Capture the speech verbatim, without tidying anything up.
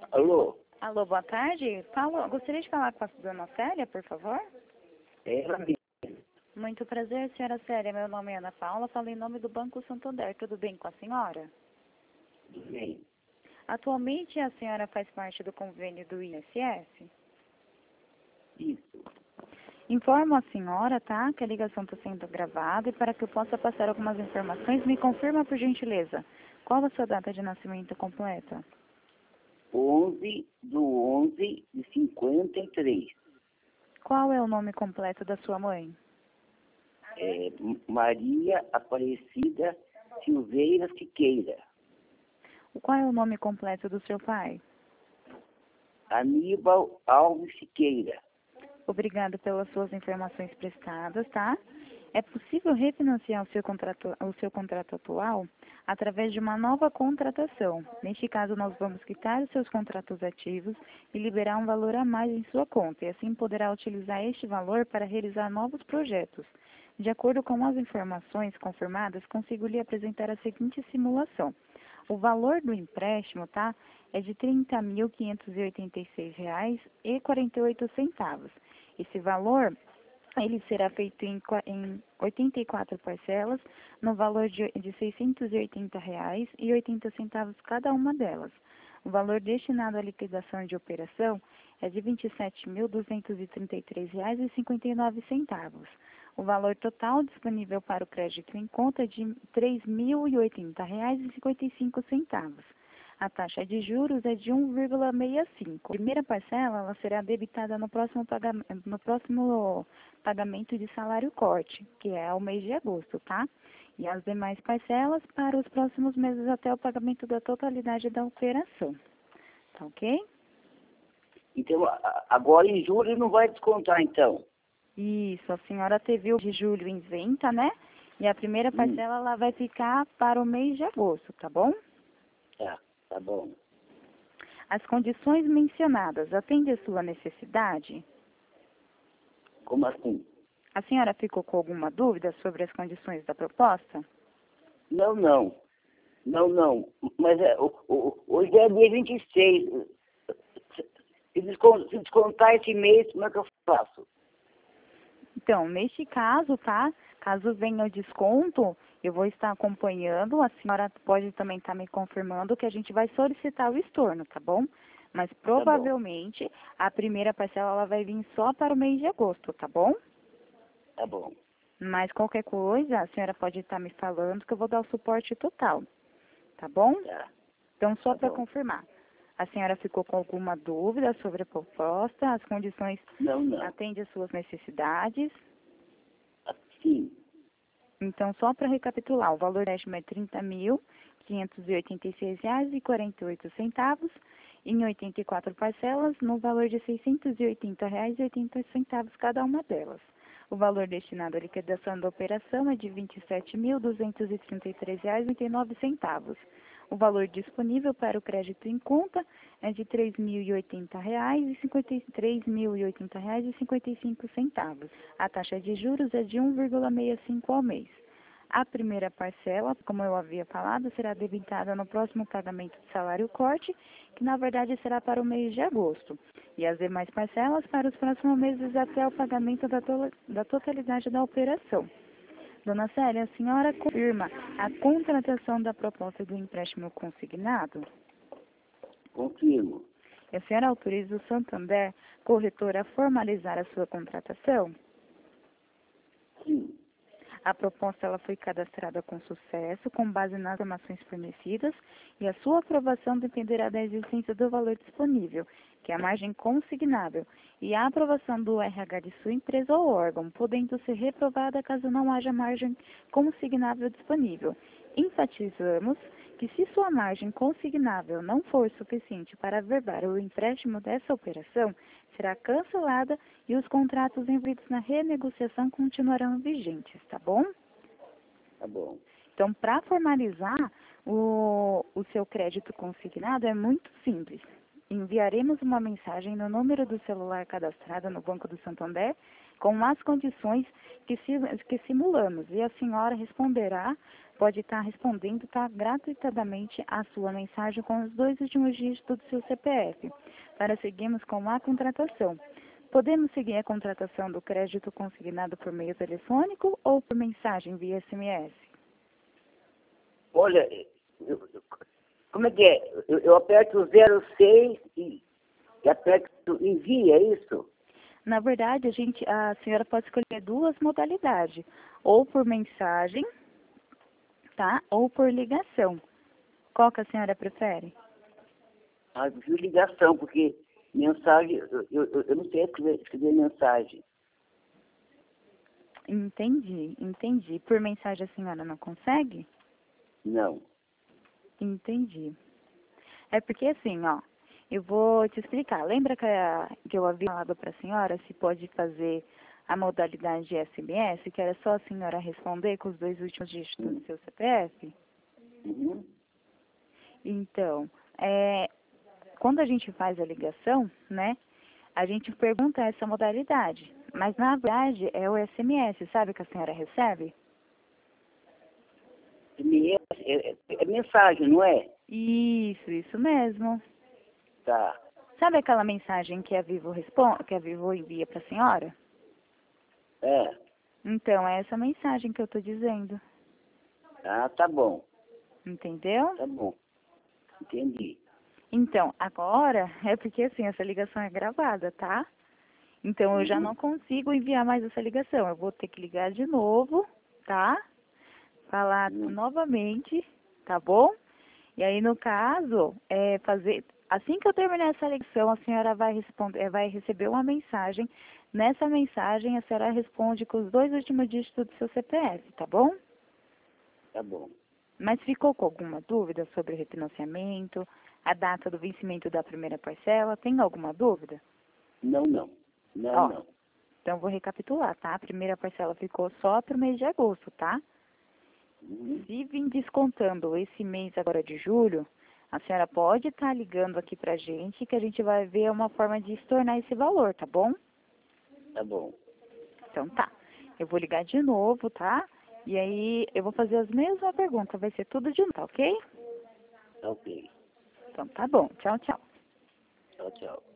Alô? Alô, boa tarde. Paulo, gostaria de falar com a dona Célia, por favor? É ela mesmo. Muito prazer, senhora Célia. Meu nome é Ana Paula, falo em nome do Banco Santander. Tudo bem com a senhora? Tudo bem. Atualmente a senhora faz parte do convênio do I N S S? Isso. Informo a senhora, tá, que a ligação está sendo gravada e para que eu possa passar algumas informações, me confirma por gentileza. Qual a sua data de nascimento completa? onze do onze de cinquenta e três. Qual é o nome completo da sua mãe? É M- Maria Aparecida Silveira Siqueira. Qual é o nome completo do seu pai? Aníbal Alves Siqueira. Obrigado pelas suas informações prestadas, tá? É possível refinanciar o seu contrato, o seu contrato atual através de uma nova contratação. Neste caso, nós vamos quitar os seus contratos ativos e liberar um valor a mais em sua conta, e assim poderá utilizar este valor para realizar novos projetos. De acordo com as informações confirmadas, consigo lhe apresentar a seguinte simulação. O valor do empréstimo, tá, é de trinta mil quinhentos e oitenta e seis reais e quarenta e oito centavos. Esse valor, ele será feito em, qua- em oitenta e quatro parcelas, no valor de, de seiscentos e oitenta reais e oitenta centavos cada uma delas. O valor destinado à liquidação de operação é de vinte e sete mil duzentos e trinta e três reais e cinquenta e nove centavos. O valor total disponível para o crédito em conta é de três mil e oitenta reais e cinquenta e cinco centavos. A taxa de juros é de um vírgula sessenta e cinco. A primeira parcela ela será debitada no próximo, pagamento, no próximo pagamento de salário corte, que é o mês de agosto, tá? E as demais parcelas para os próximos meses até o pagamento da totalidade da operação. Tá ok? Então, a- a- agora em julho não vai descontar, então. Isso, a senhora teve o de julho em venta, né? E a primeira Hum, parcela ela vai ficar para o mês de agosto, tá bom? tá, tá bom. As condições mencionadas atendem a sua necessidade? Como assim? A senhora ficou com alguma dúvida sobre as condições da proposta? Não, não. Não, não. Mas é, o- o- hoje é dia vinte e seis. Se descon- se descontar esse mês, como é que eu faço? Então, neste caso, tá? Caso venha o desconto, eu vou estar acompanhando. A senhora pode também estar me confirmando que a gente vai solicitar o estorno, tá bom? Mas Tá bom, provavelmente a primeira parcela ela vai vir só para o mês de agosto, tá bom? tá bom. Mas qualquer coisa, a senhora pode estar me falando que eu vou dar o suporte total, tá bom? Tá, Então, só tá para bom. confirmar, a senhora ficou com alguma dúvida sobre a proposta? As condições Não, não. atendem às suas necessidades? Sim, Então, só para recapitular, o valor do empréstimo é trinta mil quinhentos e oitenta e seis reais e quarenta e oito centavos em oitenta e quatro parcelas, no valor de seiscentos e oitenta reais e oitenta centavos cada uma delas. O valor destinado à liquidação da operação é de vinte e sete mil duzentos e trinta e três reais e oitenta e nove centavos. O valor disponível para o crédito em conta é de três mil e oitenta reais e cinquenta e três mil e oitenta reais e cinquenta e cinco centavos. A taxa de juros é de um vírgula sessenta e cinco ao mês. A primeira parcela, como eu havia falado, será debitada no próximo pagamento de salário corte, que na verdade será para o mês de agosto. E as demais parcelas para os próximos meses até o pagamento da, to da totalidade da operação. Dona Célia, a senhora confirma a contratação da proposta do empréstimo consignado? confirmo. E a senhora autoriza o Santander, corretor, a formalizar a sua contratação? Sim, A proposta ela foi cadastrada com sucesso, com base nas informações fornecidas, e a sua aprovação dependerá da existência do valor disponível, que é a margem consignável, e a aprovação do R H de sua empresa ou órgão, podendo ser reprovada caso não haja margem consignável disponível. Enfatizamos que se sua margem consignável não for suficiente para averbar o empréstimo dessa operação, será cancelada e os contratos envolvidos na renegociação continuarão vigentes, tá bom? tá bom. Então, para formalizar o, o seu crédito consignado é muito simples. Enviaremos uma mensagem no número do celular cadastrado no Banco do Santander com as condições que, si, que simulamos e a senhora responderá pode estar respondendo, tá, gratuitamente a sua mensagem com os dois últimos dígitos do seu C P F, para seguirmos com a contratação. Podemos seguir a contratação do crédito consignado por meio telefônico ou por mensagem via S M S? Olha, eu, eu- como é que é? Eu, eu aperto o zero seis e, e aperto envia, é isso? Na verdade, a, gente, a senhora pode escolher duas modalidades, ou por mensagem, tá? Ou por ligação. Qual que a senhora prefere? Ah, eu prefiro ligação, porque mensagem, eu, eu, eu eu não sei escrever, escrever mensagem. Entendi, entendi. Por mensagem a senhora não consegue? Não. Entendi. É porque assim, ó, eu vou te explicar. Lembra que, a, que eu havia falado para a senhora se pode fazer a modalidade de S M S, que era só a senhora responder com os dois últimos dígitos do Hum. seu C P F? Uhum. Então, é, quando a gente faz a ligação, né, a gente pergunta essa modalidade. Mas, na verdade, é o S M S, sabe, que a senhora recebe? É, é, é mensagem, não é? Isso, isso mesmo. Tá. Sabe aquela mensagem que a Vivo, responde, que a Vivo envia para a senhora? É. Então, é essa mensagem que eu estou dizendo. Ah, tá bom. Entendeu? Tá bom. Entendi. Então, agora, é porque assim, essa ligação é gravada, tá? Então, eu já Uhum. não consigo enviar mais essa ligação. Eu vou ter que ligar de novo, tá? Falar Uhum. novamente, tá bom? E aí, no caso, é fazer. Assim que eu terminar essa ligação, a senhora vai responder, vai receber uma mensagem. Nessa mensagem, a senhora responde com os dois últimos dígitos do seu C P F, tá bom? Tá bom. Mas ficou com alguma dúvida sobre o refinanciamento, a data do vencimento da primeira parcela? Tem alguma dúvida? Não, não. Não, Ó, não. então vou recapitular, tá? A primeira parcela ficou só para o mês de agosto, tá? Uhum. Se vir descontando esse mês agora de julho, a senhora pode estar ligando aqui pra gente que a gente vai ver uma forma de estornar esse valor, tá bom? Tá bom. Então tá. Eu vou ligar de novo, tá? E aí eu vou fazer as mesmas perguntas, vai ser tudo de novo, tá ok? Tá ok. Então tá bom. Tchau, tchau. Tchau, tchau.